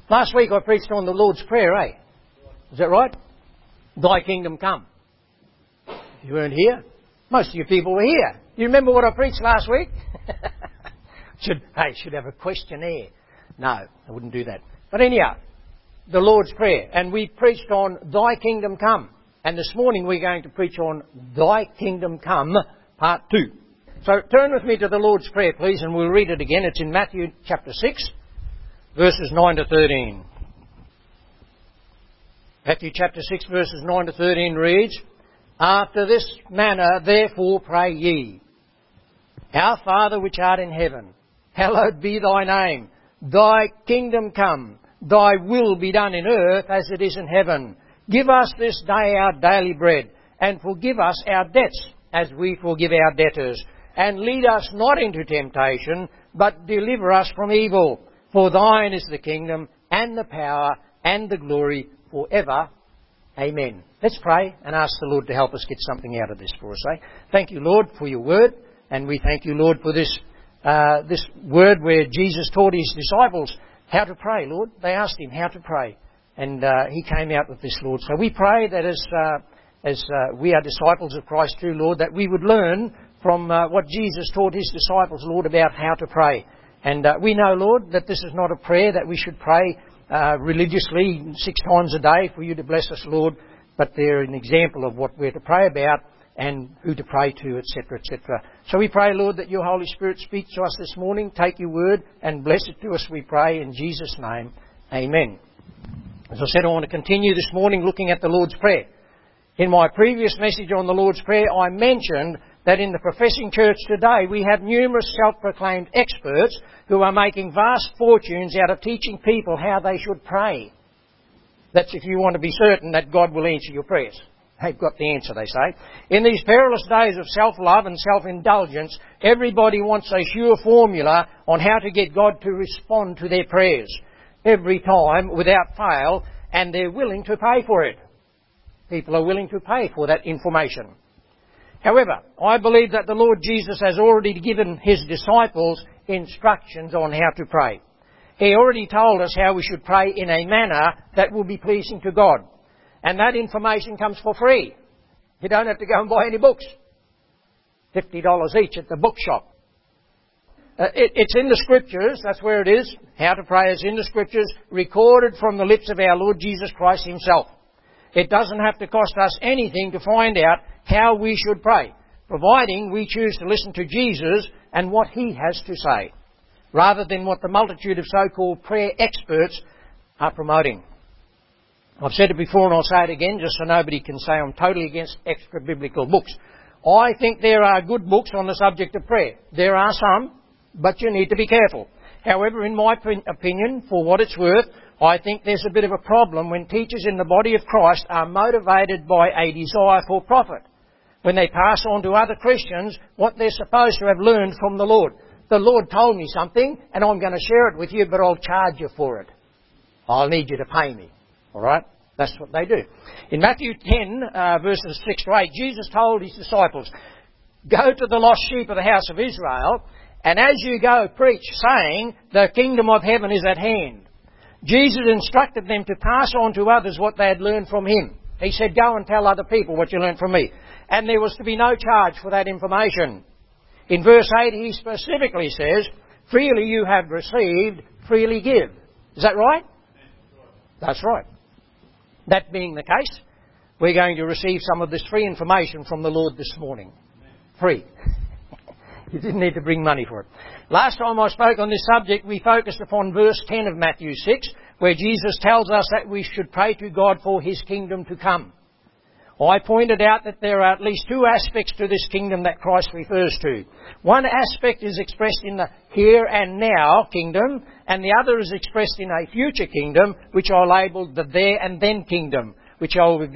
Last week I preached on the Lord's Prayer, eh? Is that right? Thy kingdom come. You weren't here? Most of you people were here. Do you remember what I preached last week? Should have a questionnaire. No, I wouldn't do that. But anyhow, the Lord's Prayer. And we preached on Thy kingdom come. And this morning we're going to preach on Thy kingdom come, part 2. So turn with me to the Lord's Prayer, please, and we'll read it again. It's in Matthew chapter 6, verses 9 to 13. Matthew chapter 6, verses 9 to 13 reads, After this manner therefore pray ye, Our Father which art in heaven, hallowed be thy name. Thy kingdom come, thy will be done in earth as it is in heaven. Give us this day our daily bread, and forgive us our debts as we forgive our debtors. And lead us not into temptation, but deliver us from evil. For thine is the kingdom, and the power, and the glory, forever. Amen. Let's pray and ask the Lord to help us get something out of this for us. Thank you, Lord, for your word. And we thank you, Lord, for this word where Jesus taught his disciples how to pray, Lord. They asked him how to pray. And he came out with this, Lord. So we pray that as we are disciples of Christ too, Lord, that we would learn from what Jesus taught his disciples, Lord, about how to pray. And we know, Lord, that this is not a prayer that we should pray religiously 6 times a day for you to bless us, Lord, but they're an example of what we're to pray about and who to pray to, etc., etc. So we pray, Lord, that your Holy Spirit speaks to us this morning. Take your word and bless it to us, we pray, in Jesus' name. Amen. As I said, I want to continue this morning looking at the Lord's Prayer. In my previous message on the Lord's Prayer, I mentioned that in the professing church today we have numerous self-proclaimed experts who are making vast fortunes out of teaching people how they should pray. That's if you want to be certain that God will answer your prayers. They've got the answer, they say. In these perilous days of self-love and self-indulgence, everybody wants a sure formula on how to get God to respond to their prayers every time without fail, and they're willing to pay for it. People are willing to pay for that information. However, I believe that the Lord Jesus has already given his disciples instructions on how to pray. He already told us how we should pray in a manner that will be pleasing to God. And that information comes for free. You don't have to go and buy any books. $50 each at the bookshop. It's in the Scriptures, that's where it is. How to pray is in the Scriptures, recorded from the lips of our Lord Jesus Christ himself. It doesn't have to cost us anything to find out how we should pray, providing we choose to listen to Jesus and what he has to say, rather than what the multitude of so-called prayer experts are promoting. I've said it before and I'll say it again just so nobody can say I'm totally against extra-biblical books. I think there are good books on the subject of prayer. There are some, but you need to be careful. However, in my opinion, for what it's worth, I think there's a bit of a problem when teachers in the body of Christ are motivated by a desire for profit, when they pass on to other Christians what they're supposed to have learned from the Lord. The Lord told me something and I'm going to share it with you, but I'll charge you for it. I'll need you to pay me. All right? That's what they do. In Matthew 10, verses 6 to 8, Jesus told his disciples, Go to the lost sheep of the house of Israel, and as you go, preach, saying, The kingdom of heaven is at hand. Jesus instructed them to pass on to others what they had learned from him. He said, Go and tell other people what you learned from me. And there was to be no charge for that information. In verse 8, he specifically says, Freely you have received, freely give. Is that right? That's right. That being the case, we're going to receive some of this free information from the Lord this morning. Free. You didn't need to bring money for it. Last time I spoke on this subject, we focused upon verse 10 of Matthew 6, where Jesus tells us that we should pray to God for his kingdom to come. I pointed out that there are at least 2 aspects to this kingdom that Christ refers to. One aspect is expressed in the here and now kingdom, and the other is expressed in a future kingdom, which I labelled the there and then kingdom, which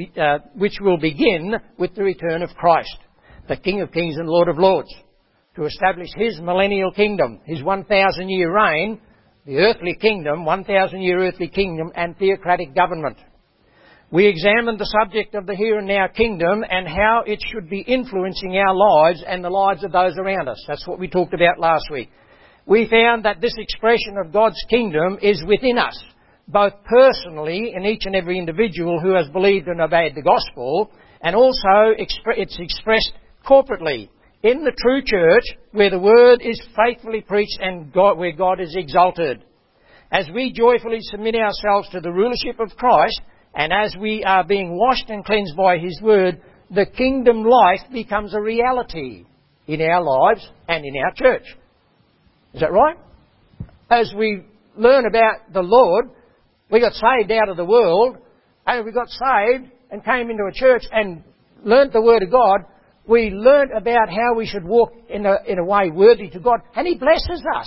will begin with the return of Christ, the King of Kings and Lord of Lords, to establish his millennial kingdom, his 1,000-year reign, the earthly kingdom, 1,000-year earthly kingdom and theocratic government. We examined the subject of the here and now kingdom and how it should be influencing our lives and the lives of those around us. That's what we talked about last week. We found that this expression of God's kingdom is within us, both personally in each and every individual who has believed and obeyed the gospel, and also it's expressed corporately in the true church where the word is faithfully preached and where God is exalted. As we joyfully submit ourselves to the rulership of Christ, and as we are being washed and cleansed by His word, the kingdom life becomes a reality in our lives and in our church. Is that right? As we learn about the Lord, we got saved out of the world, and we got saved and came into a church and learnt the Word of God. We learnt about how we should walk in a way worthy to God, and He blesses us.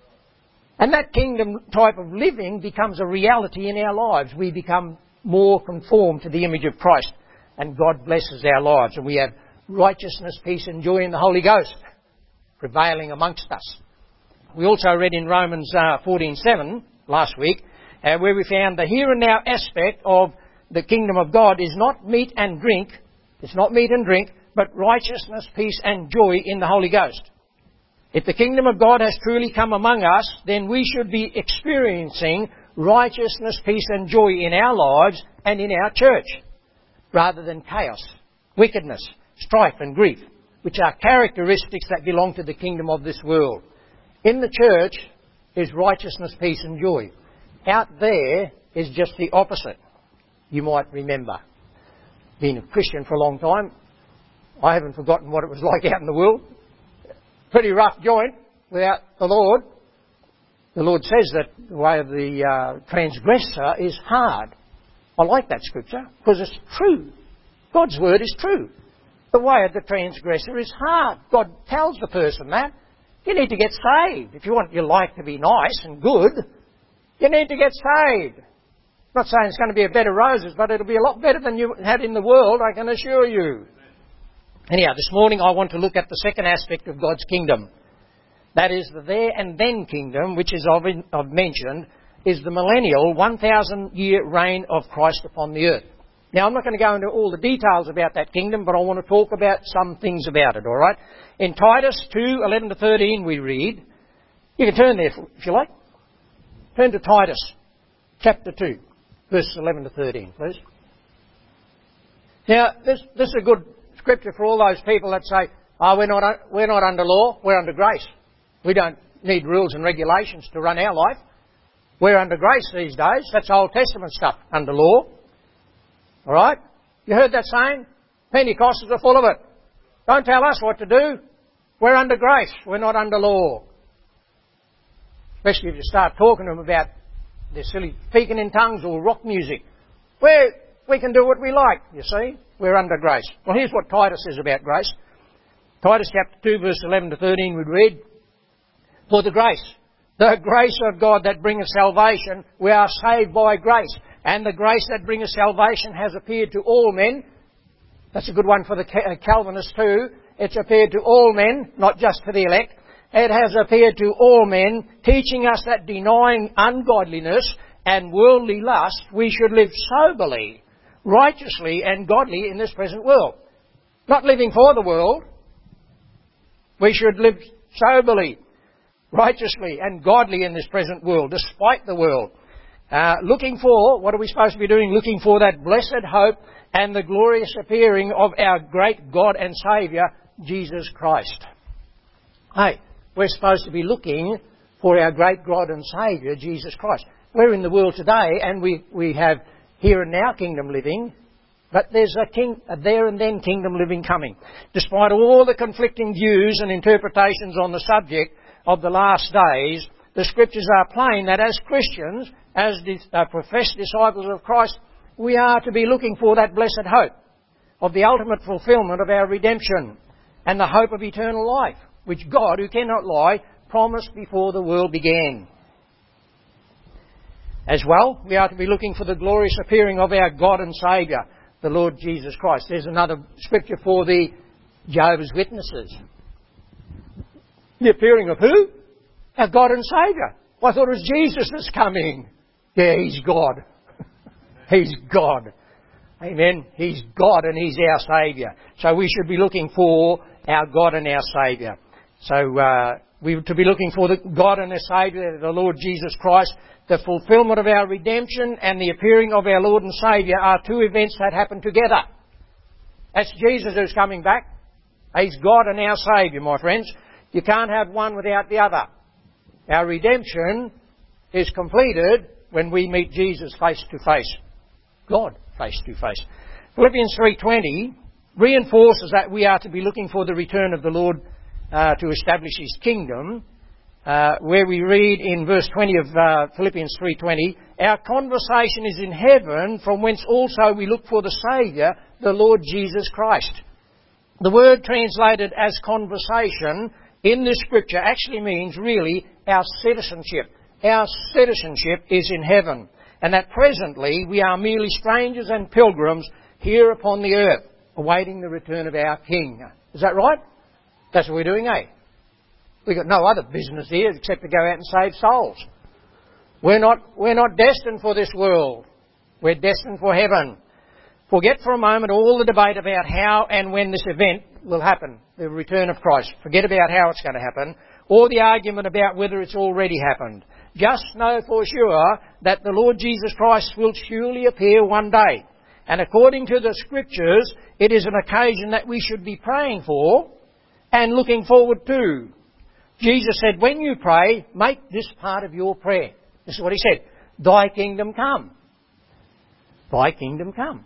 And that kingdom type of living becomes a reality in our lives. We become more conformed to the image of Christ, and God blesses our lives, and we have righteousness, peace and joy in the Holy Ghost prevailing amongst us. We also read in Romans 14:7 last week, where we found the here and now aspect of the kingdom of God is not meat and drink. It's not meat and drink, but righteousness, peace and joy in the Holy Ghost. If the kingdom of God has truly come among us, then we should be experiencing righteousness, peace and joy in our lives and in our church, rather than chaos, wickedness, strife and grief, which are characteristics that belong to the kingdom of this world. In the church is righteousness, peace and joy. Out there is just the opposite. You might remember, being a Christian for a long time, I haven't forgotten what it was like out in the world. Pretty rough joint without the Lord. The Lord says that the way of the transgressor is hard. I like that scripture because it's true. God's word is true. The way of the transgressor is hard. God tells the person that. You need to get saved. If you want your life to be nice and good, you need to get saved. I'm not saying it's going to be a bed of roses, but it'll be a lot better than you had in the world, I can assure you. Anyhow, this morning I want to look at the second aspect of God's kingdom. That is the there and then kingdom, which is I've mentioned, is the millennial 1,000-year reign of Christ upon the earth. Now, I'm not going to go into all the details about that kingdom, but I want to talk about some things about it, all right? In Titus 2:11-13 we read, you can turn there if you like. Turn to Titus chapter 2, verses 11-13, please. Now, this is a good scripture for all those people that say, we're not under law, we're under grace. We don't need rules and regulations to run our life. We're under grace these days. That's Old Testament stuff, under law. All right? You heard that saying? Pentecostals are full of it. Don't tell us what to do. We're under grace. We're not under law. Especially if you start talking to them about their silly speaking in tongues or rock music. We can do what we like, you see. We're under grace. Well, here's what Titus says about grace. Titus chapter 2, verse 11-13 we read, for the grace of God that bringeth salvation, we are saved by grace. And the grace that bringeth salvation has appeared to all men. That's a good one for the Calvinists too. It's appeared to all men, not just to the elect. It has appeared to all men, teaching us that denying ungodliness and worldly lust, we should live soberly, righteously and godly in this present world. Not living for the world. We should live soberly, righteously and godly in this present world, despite the world. Looking for, what are we supposed to be doing? Looking for that blessed hope and the glorious appearing of our great God and Saviour, Jesus Christ. Hey, we're supposed to be looking for our great God and Saviour, Jesus Christ. We're in the world today and we have here and now kingdom living, but there's a there and then kingdom living coming. Despite all the conflicting views and interpretations on the subject of the last days, the Scriptures are plain that as Christians, as professed disciples of Christ, we are to be looking for that blessed hope of the ultimate fulfilment of our redemption and the hope of eternal life, which God, who cannot lie, promised before the world began. As well, we are to be looking for the glorious appearing of our God and Saviour, the Lord Jesus Christ. There's another scripture for the Jehovah's Witnesses. The appearing of who? Our God and Saviour. Well, I thought it was Jesus that's coming. Yeah, He's God. He's God. Amen. He's God and He's our Saviour. So we should be looking for our God and our Saviour. So We were to be looking for the God and our Saviour, the Lord Jesus Christ. The fulfilment of our redemption and the appearing of our Lord and Saviour are two events that happen together. That's Jesus who's coming back. He's God and our Saviour, my friends. You can't have one without the other. Our redemption is completed when we meet Jesus face to face. God face to face. Philippians 3:20 reinforces that we are to be looking for the return of the Lord to establish His kingdom, where we read in verse 20 of Philippians 3:20, our conversation is in heaven, from whence also we look for the Saviour, the Lord Jesus Christ. The word translated as conversation in this scripture actually means really our citizenship. Our citizenship is in heaven, and that presently we are merely strangers and pilgrims here upon the earth, awaiting the return of our King. Is that right? That's what we're doing, eh? We've got no other business here except to go out and save souls. We're not destined for this world. We're destined for heaven. Forget for a moment all the debate about how and when this event will happen, the return of Christ. Forget about how it's going to happen, or the argument about whether it's already happened. Just know for sure that the Lord Jesus Christ will surely appear one day. And according to the Scriptures, it is an occasion that we should be praying for and looking forward to. Jesus said, when you pray, make this part of your prayer. This is what He said. Thy kingdom come. Thy kingdom come.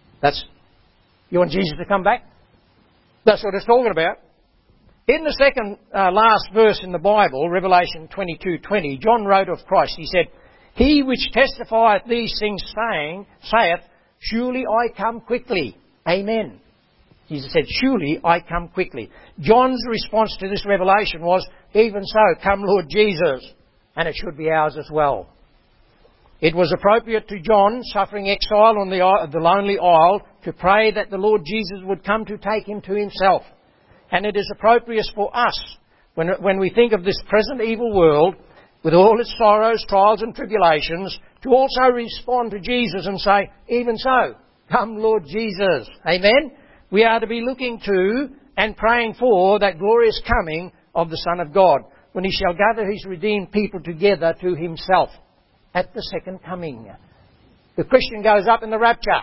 You want Jesus to come back? That's what it's talking about. In the second last verse in the Bible, Revelation 22:20, John wrote of Christ. He said, He which testifieth these things saith, surely I come quickly. Amen. Jesus said, surely I come quickly. John's response to this revelation was, even so, come Lord Jesus. And it should be ours as well. It was appropriate to John, suffering exile on the lonely isle, to pray that the Lord Jesus would come to take him to Himself. And it is appropriate for us, when we think of this present evil world, with all its sorrows, trials and tribulations, to also respond to Jesus and say, even so, come Lord Jesus. Amen? We are to be looking to and praying for that glorious coming of the Son of God, when He shall gather His redeemed people together to Himself at the second coming. The Christian goes up in the rapture,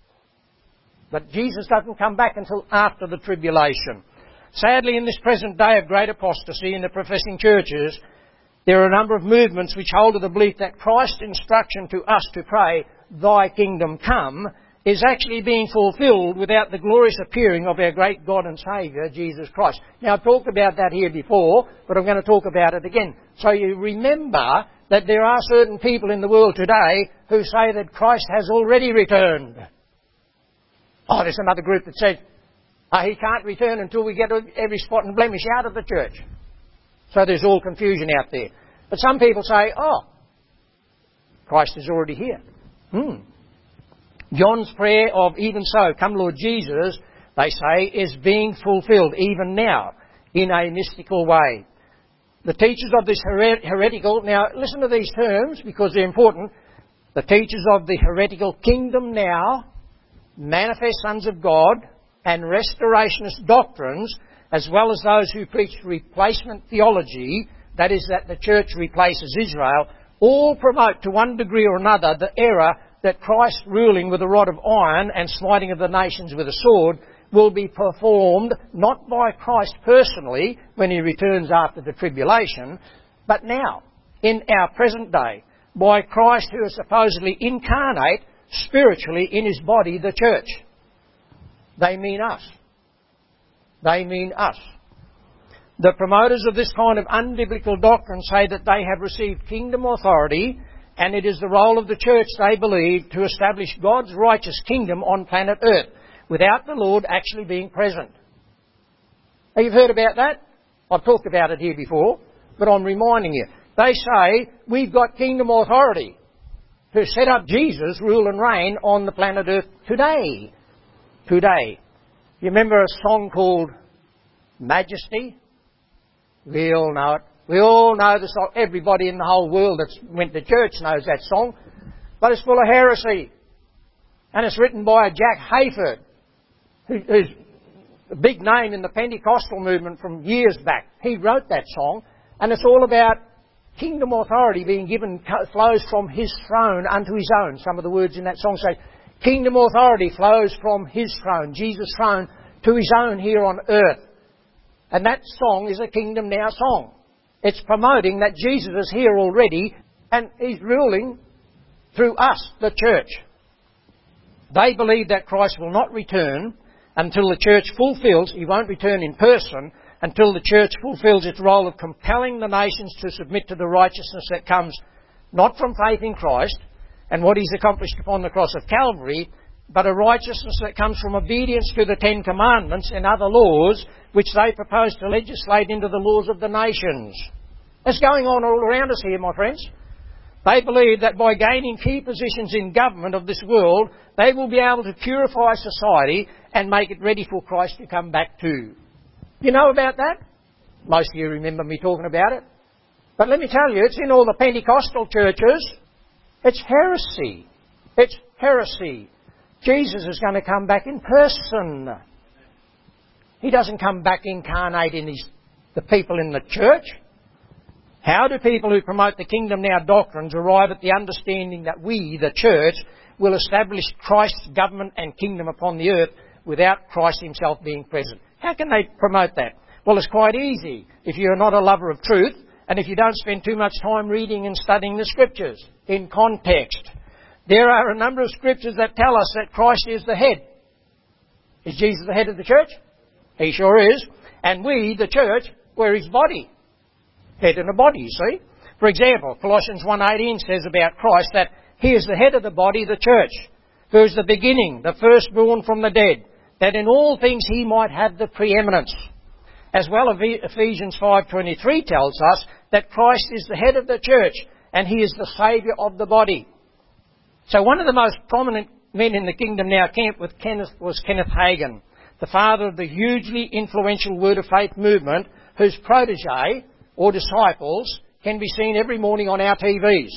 but Jesus doesn't come back until after the tribulation. Sadly, in this present day of great apostasy in the professing churches, there are a number of movements which hold to the belief that Christ's instruction to us to pray, Thy kingdom come, is actually being fulfilled without the glorious appearing of our great God and Saviour, Jesus Christ. Now, I've talked about that here before, but I'm going to talk about it again. So you remember that there are certain people in the world today who say that Christ has already returned. Oh, there's another group that says, He can't return until we get every spot and blemish out of the church. So there's all confusion out there. But some people say, Christ is already here. John's prayer of even so, come Lord Jesus, they say, is being fulfilled even now in a mystical way. The teachers of this heretical, now listen to these terms because they're important. The teachers of the heretical kingdom now, manifest sons of God, and restorationist doctrines, as well as those who preach replacement theology, that is, that the church replaces Israel, all promote to one degree or another the error that Christ ruling with a rod of iron and smiting of the nations with a sword will be performed not by Christ personally when He returns after the tribulation, but now, in our present day, by Christ who is supposedly incarnate spiritually in His body, the church. They mean us. They mean us. The promoters of this kind of unbiblical doctrine say that they have received kingdom authority, and it is the role of the church, they believe, to establish God's righteous kingdom on planet Earth, without the Lord actually being present. Have you heard about that? I've talked about it here before, but I'm reminding you. They say we've got kingdom authority to set up Jesus' rule and reign on the planet Earth today. Today. You remember a song called Majesty? We all know it. We all know the song. Everybody in the whole world that's went to church knows that song. But it's full of heresy. And it's written by a Jack Hayford, who's a big name in the Pentecostal movement from years back. He wrote that song, and it's all about kingdom authority being given, flows from his throne unto his own. Some of the words in that song say, kingdom authority flows from his throne, Jesus' throne, to his own here on earth. And that song is a Kingdom Now song. It's promoting that Jesus is here already and he's ruling through us, the church. They believe that Christ will not return until the church fulfills, he won't return in person, until the church fulfills its role of compelling the nations to submit to the righteousness that comes not from faith in Christ and what he's accomplished upon the cross of Calvary, but a righteousness that comes from obedience to the Ten Commandments and other laws which they propose to legislate into the laws of the nations. That's going on all around us here, my friends. They believe that by gaining key positions in government of this world, they will be able to purify society and make it ready for Christ to come back to. You know about that? Most of you remember me talking about it. But let me tell you, it's in all the Pentecostal churches. It's heresy. It's heresy. Jesus is going to come back in person. He doesn't come back incarnate in the people in the church. How do people who promote the Kingdom Now doctrines arrive at the understanding that we, the church, will establish Christ's government and kingdom upon the earth without Christ himself being present? How can they promote that? Well, it's quite easy if you're not a lover of truth and if you don't spend too much time reading and studying the Scriptures in context. There are a number of Scriptures that tell us that Christ is the head. Is Jesus the head of the church? He sure is. And we, the church, we're his body. Head and a body, you see. For example, Colossians 1:18 says about Christ that he is the head of the body, the church, who is the beginning, the firstborn from the dead, that in all things he might have the preeminence. As well, Ephesians 5:23 tells us that Christ is the head of the church and he is the saviour of the body. So one of the most prominent men in the Kingdom Now camp was Kenneth Hagin, the father of the hugely influential Word of Faith movement, whose protege or disciples can be seen every morning on our TVs.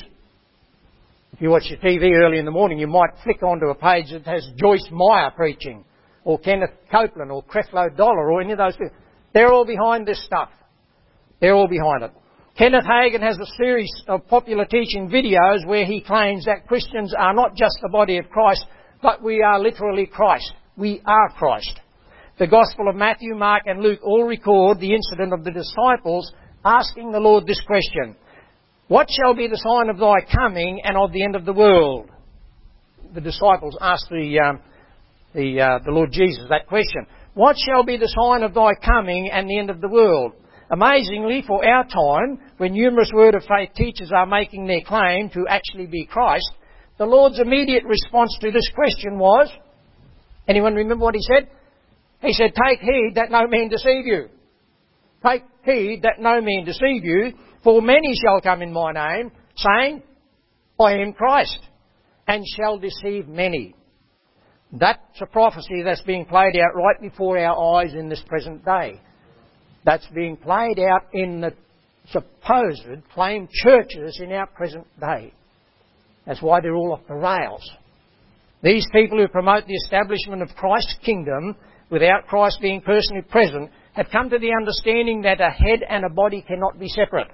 If you watch your TV early in the morning, you might flick onto a page that has Joyce Meyer preaching, or Kenneth Copeland, or Creflo Dollar, or any of those people. They're all behind this stuff. They're all behind it. Kenneth Hagin has a series of popular teaching videos where he claims that Christians are not just the body of Christ, but we are literally Christ. We are Christ. The Gospel of Matthew, Mark and Luke all record the incident of the disciples asking the Lord this question: what shall be the sign of thy coming and of the end of the world? The disciples asked the Lord Jesus that question. What shall be the sign of thy coming and the end of the world? Amazingly, for our time, when numerous Word of Faith teachers are making their claim to actually be Christ, the Lord's immediate response to this question was, anyone remember what he said? He said, take heed that no man deceive you. Take heed that no man deceive you, for many shall come in my name, saying, I am Christ, and shall deceive many. That's a prophecy that's being played out right before our eyes in this present day. That's being played out in the supposed claimed churches in our present day. That's why they're all off the rails. These people who promote the establishment of Christ's kingdom without Christ being personally present have come to the understanding that a head and a body cannot be separate.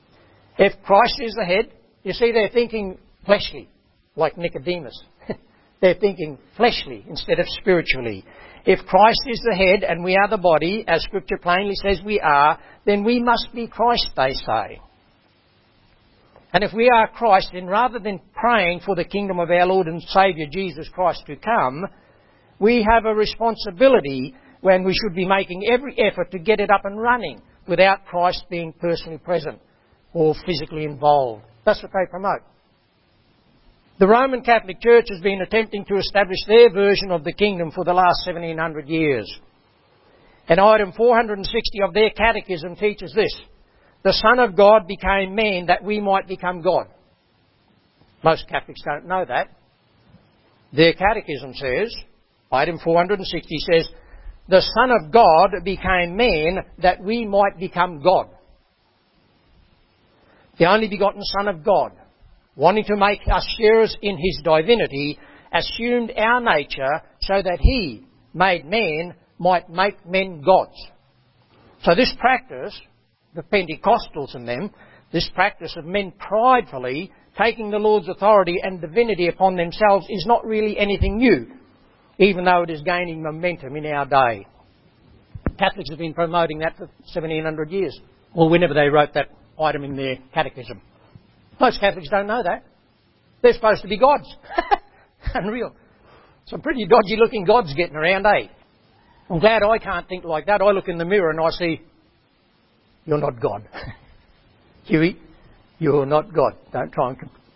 If Christ is the head, you see, they're thinking fleshly, like Nicodemus. They're thinking fleshly instead of spiritually. If Christ is the head and we are the body, as Scripture plainly says we are, then we must be Christ, they say. And if we are Christ, then rather than praying for the kingdom of our Lord and Saviour Jesus Christ to come, we have a responsibility when we should be making every effort to get it up and running without Christ being personally present or physically involved. That's what they promote. The Roman Catholic Church has been attempting to establish their version of the kingdom for the last 1700 years. And item 460 of their catechism teaches this: the Son of God became man that we might become God. Most Catholics don't know that. Their catechism says, item 460 says, the Son of God became man that we might become God. The only begotten Son of God, wanting to make us sharers in his divinity, assumed our nature so that he, made man, might make men gods. So this practice, the Pentecostals and them, this practice of men pridefully taking the Lord's authority and divinity upon themselves is not really anything new, even though it is gaining momentum in our day. Catholics have been promoting that for 1700 years, or whenever they wrote that item in their catechism. Most Catholics don't know that. They're supposed to be gods. Unreal. Some pretty dodgy looking gods getting around, eh? I'm glad I can't think like that. I look in the mirror and I see, you're not God. Huey, you're not God. Don't try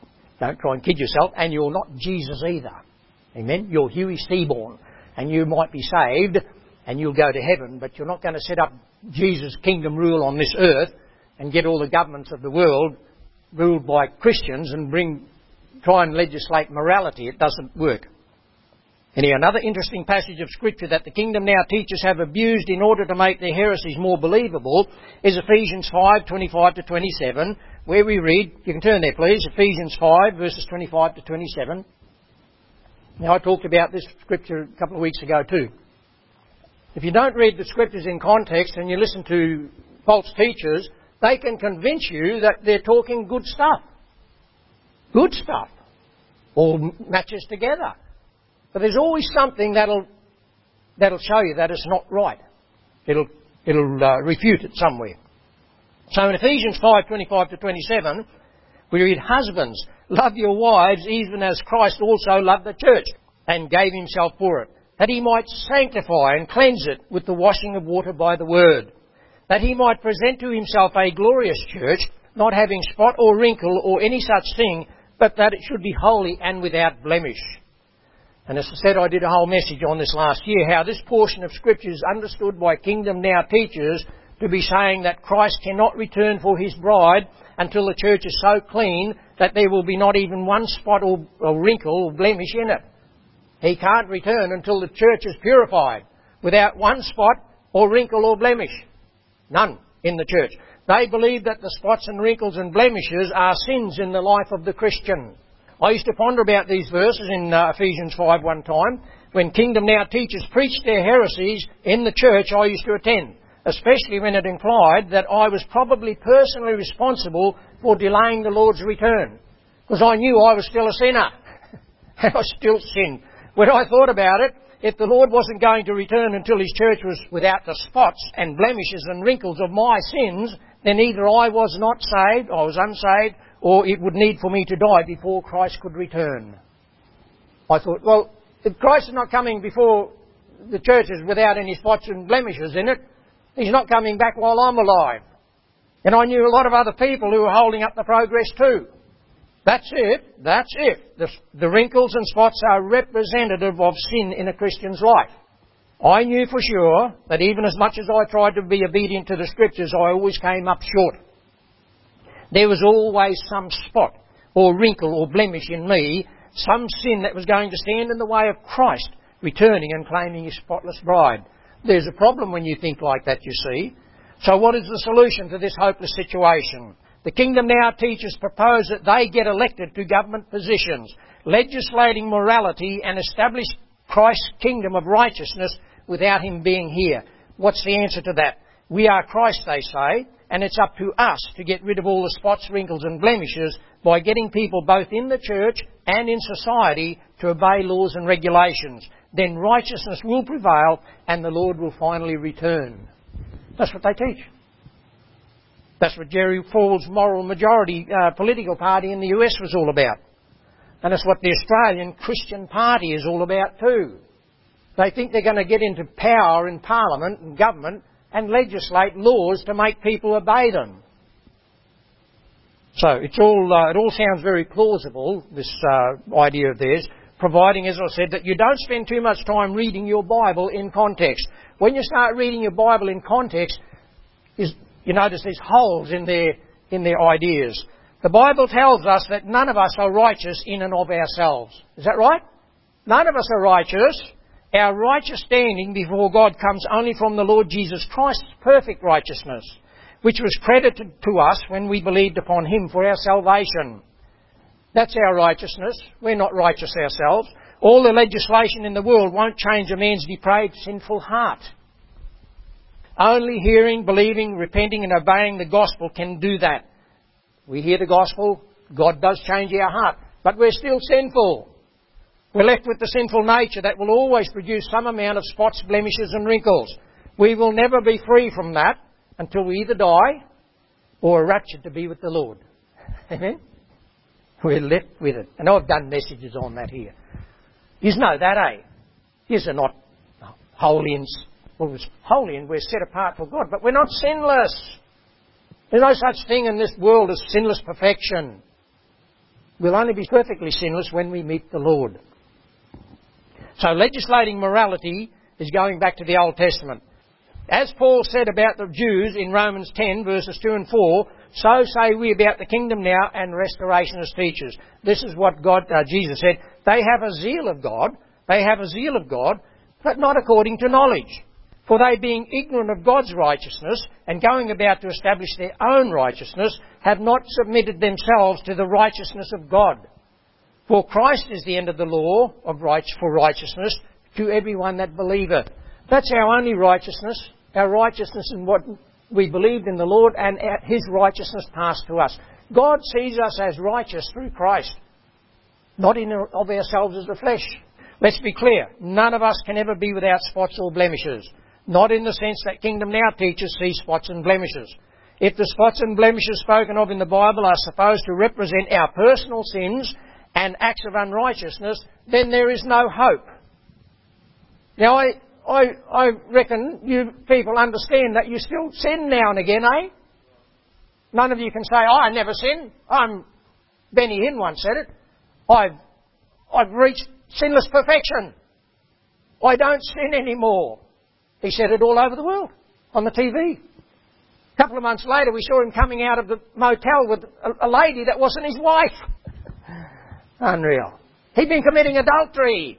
and kid yourself. And you're not Jesus either. Amen? You're Huey Seaborn. And you might be saved and you'll go to heaven, but you're not going to set up Jesus' kingdom rule on this earth and get all the governments of the world ruled by Christians and try and legislate morality. It doesn't work. Anyhow, another interesting passage of Scripture that the Kingdom Now teachers have abused in order to make their heresies more believable is Ephesians 5:25 to 27, where we read, you can turn there please, Ephesians 5 verses 25 to 27. Now I talked about this Scripture a couple of weeks ago too. If you don't read the Scriptures in context and you listen to false teachers, they can convince you that they're talking good stuff. Good stuff. All matches together. But there's always something that'll show you that it's not right. It'll refute it somewhere. So in Ephesians 5:25 to 27, we read, "Husbands, love your wives even as Christ also loved the church and gave himself for it, that he might sanctify and cleanse it with the washing of water by the word, that he might present to himself a glorious church, not having spot or wrinkle or any such thing, but that it should be holy and without blemish." And as I said, I did a whole message on this last year, how this portion of Scripture is understood by Kingdom Now teachers to be saying that Christ cannot return for his bride until the church is so clean that there will be not even one spot or wrinkle or blemish in it. He can't return until the church is purified, without one spot or wrinkle or blemish. None in the church. They believe that the spots and wrinkles and blemishes are sins in the life of the Christian. I used to ponder about these verses in Ephesians 5 one time. When Kingdom Now teachers preached their heresies in the church I used to attend, especially when it implied that I was probably personally responsible for delaying the Lord's return. Because I knew I was still a sinner. And I still sinned. When I thought about it, if the Lord wasn't going to return until his church was without the spots and blemishes and wrinkles of my sins, then either I was not saved, I was unsaved, or it would need for me to die before Christ could return. I thought, well, if Christ is not coming before the church is without any spots and blemishes in it, he's not coming back while I'm alive. And I knew a lot of other people who were holding up the progress too. That's it. The wrinkles and spots are representative of sin in a Christian's life. I knew for sure that even as much as I tried to be obedient to the Scriptures, I always came up short. There was always some spot or wrinkle or blemish in me, some sin that was going to stand in the way of Christ returning and claiming his spotless bride. There's a problem when you think like that, you see. So what is the solution to this hopeless situation? The Kingdom Now teachers propose that they get elected to government positions, legislating morality and establish Christ's kingdom of righteousness without him being here. What's the answer to that? We are Christ, they say, and it's up to us to get rid of all the spots, wrinkles and blemishes by getting people both in the church and in society to obey laws and regulations. Then righteousness will prevail and the Lord will finally return. That's what they teach. That's what Jerry Falls' moral majority political party in the US was all about. And that's what the Australian Christian Party is all about too. They think they're going to get into power in Parliament and government and legislate laws to make people obey them. So it all sounds very plausible, this idea of theirs, providing, as I said, that you don't spend too much time reading your Bible in context. When you start reading your Bible in context, you notice there's holes in their ideas. The Bible tells us that none of us are righteous in and of ourselves. Is that right? None of us are righteous. Our righteous standing before God comes only from the Lord Jesus Christ's perfect righteousness, which was credited to us when we believed upon him for our salvation. That's our righteousness. We're not righteous ourselves. All the legislation in the world won't change a man's depraved, sinful heart. Only hearing, believing, repenting and obeying the gospel can do that. We hear the gospel, God does change our heart, but we're still sinful. We're left with the sinful nature that will always produce some amount of spots, blemishes and wrinkles. We will never be free from that until we either die or are raptured to be with the Lord. Amen? We're left with it. And I've done messages on that here. You know that, eh? Yous are not holy and... Well, we're holy and we're set apart for God, but we're not sinless. There's no such thing in this world as sinless perfection. We'll only be perfectly sinless when we meet the Lord. So legislating morality is going back to the Old Testament. As Paul said about the Jews in Romans 10 verses 2 and 4, so say we about the kingdom now and restorationist teachers. This is what Jesus said. They have a zeal of God. They have a zeal of God, but not according to knowledge. For they, being ignorant of God's righteousness and going about to establish their own righteousness, have not submitted themselves to the righteousness of God. For Christ is the end of the law for righteousness to everyone that believeth. That's our only righteousness. Our righteousness in what we believed in the Lord, and His righteousness passed to us. God sees us as righteous through Christ, not in of ourselves as the flesh. Let's be clear. None of us can ever be without spots or blemishes. Not in the sense that Kingdom Now teachers see spots and blemishes. If the spots and blemishes spoken of in the Bible are supposed to represent our personal sins and acts of unrighteousness, then there is no hope. Now, I reckon you people understand that you still sin now and again, eh? None of you can say, I never sin. Benny Hinn once said it. I've reached sinless perfection. I don't sin anymore. He said it all over the world, on the TV. A couple of months later, we saw him coming out of the motel with a lady that wasn't his wife. Unreal. He'd been committing adultery.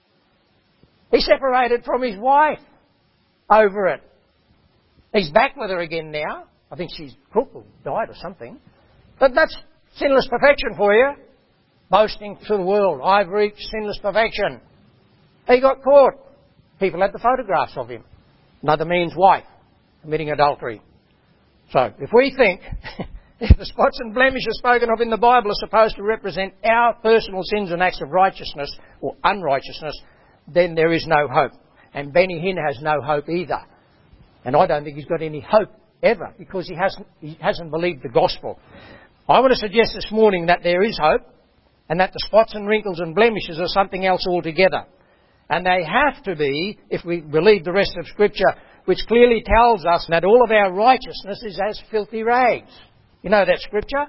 He separated from his wife over it. He's back with her again now. I think she's crook or died or something. But that's sinless perfection for you. Boasting to the world, I've reached sinless perfection. He got caught. People had the photographs of him. Another man's wife committing adultery. So, if we think if the spots and blemishes spoken of in the Bible are supposed to represent our personal sins and acts of righteousness or unrighteousness, then there is no hope. And Benny Hinn has no hope either. And I don't think he's got any hope ever because he hasn't believed the gospel. I want to suggest this morning that there is hope and that the spots and wrinkles and blemishes are something else altogether. And they have to be, if we believe the rest of Scripture, which clearly tells us that all of our righteousness is as filthy rags. You know that Scripture?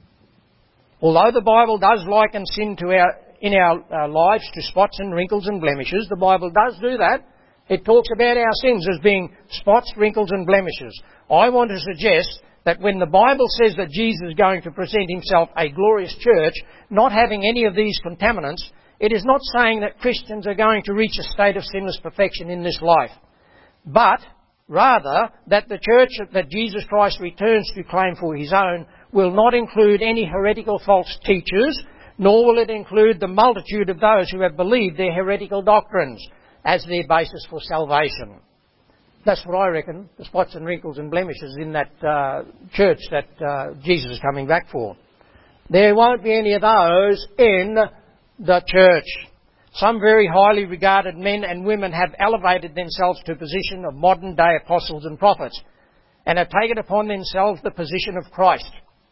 Although the Bible does liken sin in our lives to spots and wrinkles and blemishes, the Bible does do that. It talks about our sins as being spots, wrinkles and blemishes. I want to suggest that when the Bible says that Jesus is going to present Himself a glorious church, not having any of these contaminants, it is not saying that Christians are going to reach a state of sinless perfection in this life, but rather that the church that Jesus Christ returns to claim for His own will not include any heretical false teachers, nor will it include the multitude of those who have believed their heretical doctrines as their basis for salvation. That's what I reckon, the spots and wrinkles and blemishes in that church that Jesus is coming back for. There won't be any of those in the church. Some very highly regarded men and women have elevated themselves to a position of modern day apostles and prophets and have taken upon themselves the position of Christ.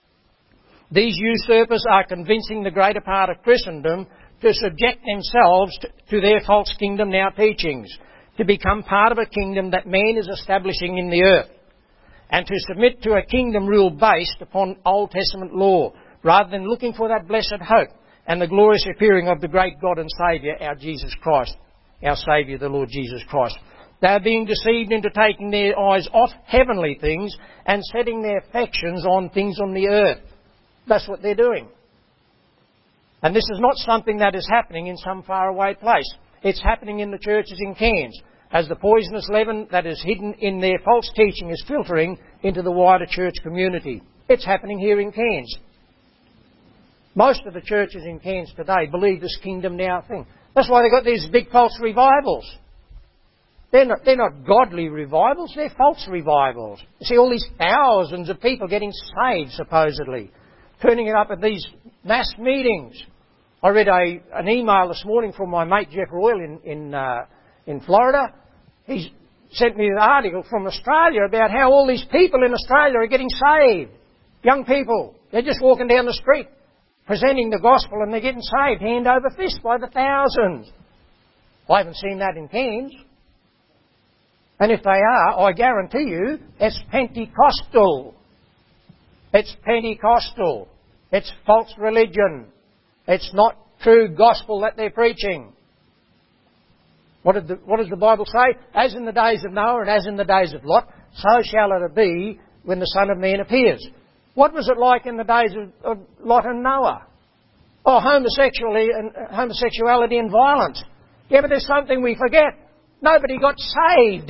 These usurpers are convincing the greater part of Christendom to subject themselves to their false kingdom now teachings, to become part of a kingdom that man is establishing in the earth, and to submit to a kingdom rule based upon Old Testament law, rather than looking for that blessed hope and the glorious appearing of the great God and Saviour, our Jesus Christ, our Saviour, the Lord Jesus Christ. They are being deceived into taking their eyes off heavenly things and setting their affections on things on the earth. That's what they're doing. And this is not something that is happening in some faraway place. It's happening in the churches in Cairns, as the poisonous leaven that is hidden in their false teaching is filtering into the wider church community. It's happening here in Cairns. Most of the churches in Cairns today believe this kingdom now thing. That's why they've got these big false revivals. They're not godly revivals, they're false revivals. You see all these thousands of people getting saved, supposedly, turning it up at these mass meetings. I read an email this morning from my mate Jeff Royal in Florida. He's sent me an article from Australia about how all these people in Australia are getting saved. Young people. They're just walking down the street, presenting the gospel, and they're getting saved hand over fist by the thousands. I haven't seen that in Cairns. And if they are, I guarantee you, it's Pentecostal. It's Pentecostal. It's false religion. It's not true gospel that they're preaching. What does the Bible say? As in the days of Noah and as in the days of Lot, so shall it be when the Son of Man appears. What was it like in the days of Lot and Noah? Oh, homosexuality and violence. Yeah, but there's something we forget. Nobody got saved.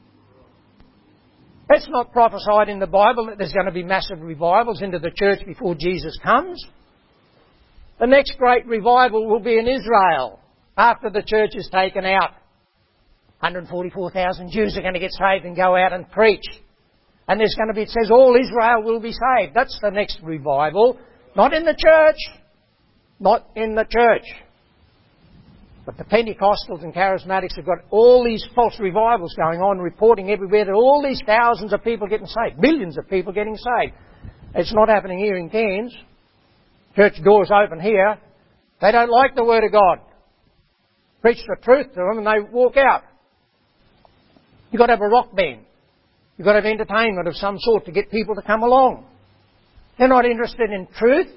It's not prophesied in the Bible that there's going to be massive revivals into the church before Jesus comes. The next great revival will be in Israel after the church is taken out. 144,000 Jews are going to get saved and go out and preach. And there's going to be, it says, all Israel will be saved. That's the next revival. Not in the church. Not in the church. But the Pentecostals and Charismatics have got all these false revivals going on, reporting everywhere that all these thousands of people getting saved. Millions of people getting saved. It's not happening here in Cairns. Church doors open here. They don't like the Word of God. Preach the truth to them and they walk out. You've got to have a rock band. You've got to have entertainment of some sort to get people to come along. They're not interested in truth.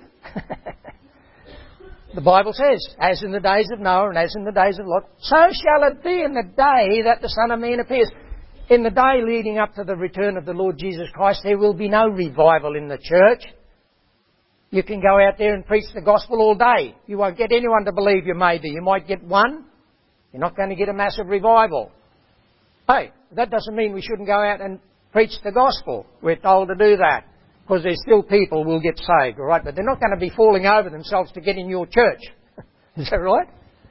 The Bible says, as in the days of Noah and as in the days of Lot, so shall it be in the day that the Son of Man appears. In the day leading up to the return of the Lord Jesus Christ, there will be no revival in the church. You can go out there and preach the gospel all day. You won't get anyone to believe you maybe. You might get one. You're not going to get a massive revival. Hey, that doesn't mean we shouldn't go out and preach the gospel. We're told to do that. Because there's still people who will get saved, all right? But they're not going to be falling over themselves to get in your church. Is that right?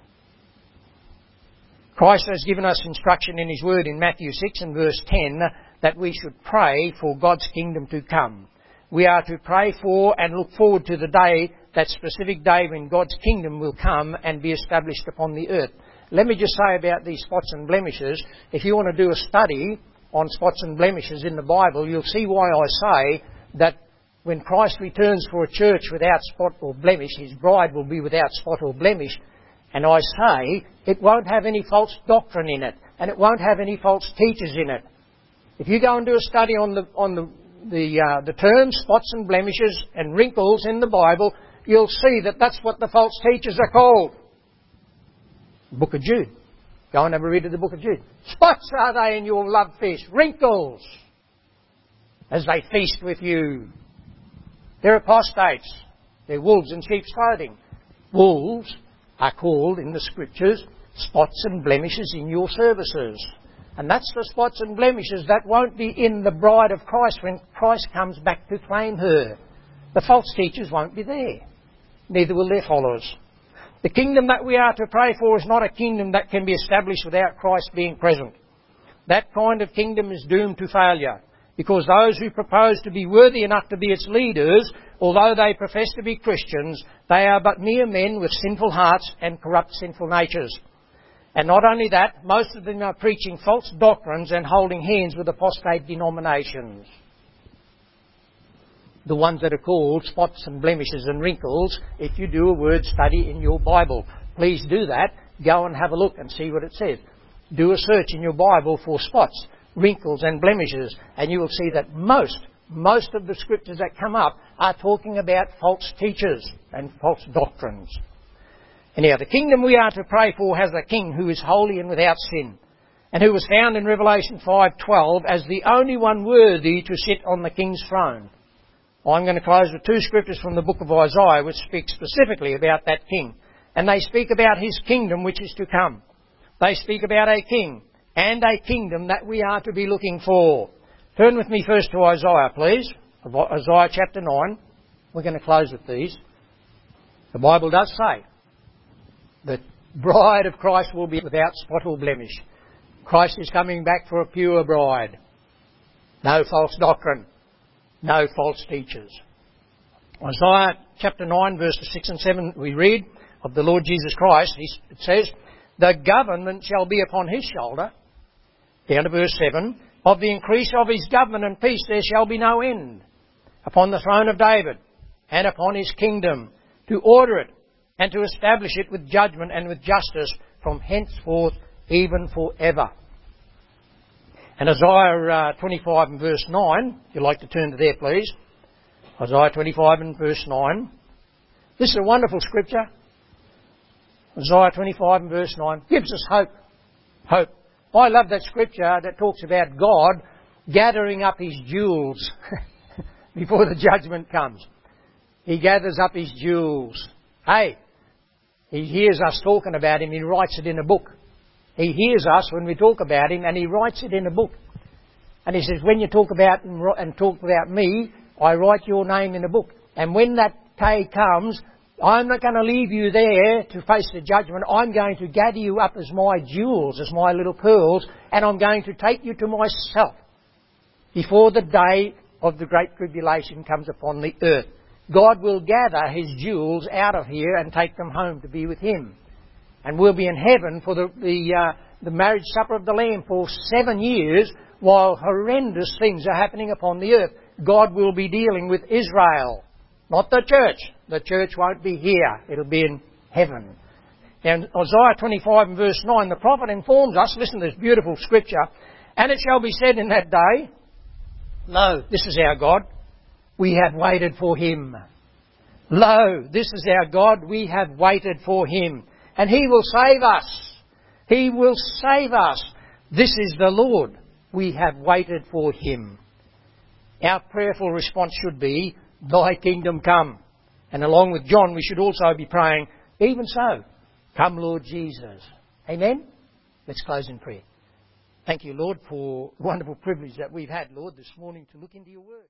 Christ has given us instruction in His Word in Matthew 6 and verse 10 that we should pray for God's kingdom to come. We are to pray for and look forward to the day, that specific day when God's kingdom will come and be established upon the earth. Let me just say about these spots and blemishes, if you want to do a study on spots and blemishes in the Bible, you'll see why I say that when Christ returns for a church without spot or blemish, His bride will be without spot or blemish. And I say it won't have any false doctrine in it, and it won't have any false teachers in it. If you go and do a study on the terms spots and blemishes and wrinkles in the Bible, you'll see that that's what the false teachers are called. Book of Jude. Go and have a read of the Book of Jude. Spots are they in your love feast, wrinkles as they feast with you. They're apostates. They're wolves in sheep's clothing. Wolves are called in the Scriptures spots and blemishes in your services. And that's the spots and blemishes that won't be in the bride of Christ when Christ comes back to claim her. The false teachers won't be there. Neither will their followers. The kingdom that we are to pray for is not a kingdom that can be established without Christ being present. That kind of kingdom is doomed to failure. Because those who propose to be worthy enough to be its leaders, although they profess to be Christians, they are but mere men with sinful hearts and corrupt sinful natures. And not only that, most of them are preaching false doctrines and holding hands with apostate denominations. The ones that are called spots and blemishes and wrinkles, if you do a word study in your Bible. Please do that. Go and have a look and see what it says. Do a search in your Bible for spots, wrinkles and blemishes, and you will see that most of the scriptures that come up are talking about false teachers and false doctrines. Anyhow, the kingdom we are to pray for has a king who is holy and without sin, and who was found in Revelation 5:12 as the only one worthy to sit on the king's throne. I'm going to close with two scriptures from the book of Isaiah which speak specifically about that king. And they speak about his kingdom which is to come. They speak about a king and a kingdom that we are to be looking for. Turn with me first to Isaiah, please. Isaiah chapter 9. We're going to close with these. The Bible does say the bride of Christ will be without spot or blemish. Christ is coming back for a pure bride. No false doctrine. No false teachers. Isaiah chapter 9 verses 6 and 7 we read of the Lord Jesus Christ. It says, the government shall be upon his shoulder. Down to verse 7. Of the increase of his government and peace there shall be no end. Upon the throne of David and upon his kingdom, to order it and to establish it with judgment and with justice from henceforth even forever. And Isaiah 25 and verse 9, if you'd like to turn to there please. Isaiah 25 and verse 9. This is a wonderful scripture. Isaiah 25 and verse 9 gives us hope. Hope. I love that scripture that talks about God gathering up his jewels before the judgment comes. He gathers up his jewels. Hey, he hears us talking about him, he writes it in a book. He hears us when we talk about him and he writes it in a book. And he says, when you talk about and talk about me, I write your name in a book. And when that day comes, I'm not going to leave you there to face the judgment. I'm going to gather you up as my jewels, as my little pearls, and I'm going to take you to myself before the day of the great tribulation comes upon the earth. God will gather his jewels out of here and take them home to be with him. And we'll be in heaven for the marriage supper of the Lamb for 7 years while horrendous things are happening upon the earth. God will be dealing with Israel, not the church. The church won't be here. It'll be in heaven. And Isaiah 25 and verse 9, the prophet informs us, listen to this beautiful scripture, and it shall be said in that day, lo, this is our God. We have waited for him. Lo, this is our God. We have waited for him. And he will save us. He will save us. This is the Lord. We have waited for him. Our prayerful response should be, thy kingdom come. And along with John, we should also be praying, even so, come Lord Jesus. Amen? Let's close in prayer. Thank you, Lord, for the wonderful privilege that we've had, Lord, this morning to look into your word.